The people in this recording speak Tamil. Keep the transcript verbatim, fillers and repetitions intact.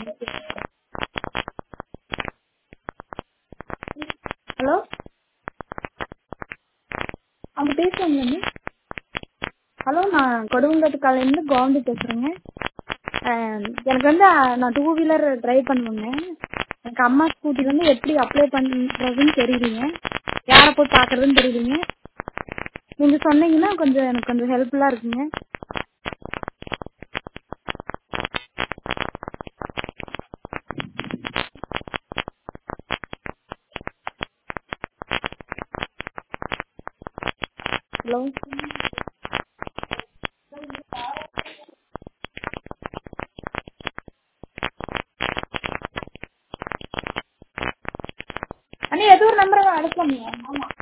ஹலோ, அவங்க பேசுவாங்களாங்க? ஹலோ, நான் கொடுவங்கத்து காலையிலேருந்து கோமதி பேசுகிறேங்க. எனக்கு வந்து நான் டூ வீலர் ட்ரைவ் பண்ணுவேங்க. எனக்கு அம்மா ஸ்கூட்டி வந்து எப்படி அப்ளை பண்ணுறதுன்னு தெரியலைங்க. யாரை போய் பார்க்குறதுன்னு தெரியலைங்க. நீங்கள் சொன்னீங்கன்னா கொஞ்சம் எனக்கு கொஞ்சம் ஹெல்ப்ஃபுல்லாக இருக்குங்க. ஹலோ, அண்ணா ஏதோ ஒரு நம்பரை அனுப்பலாமா? ஆமாம்.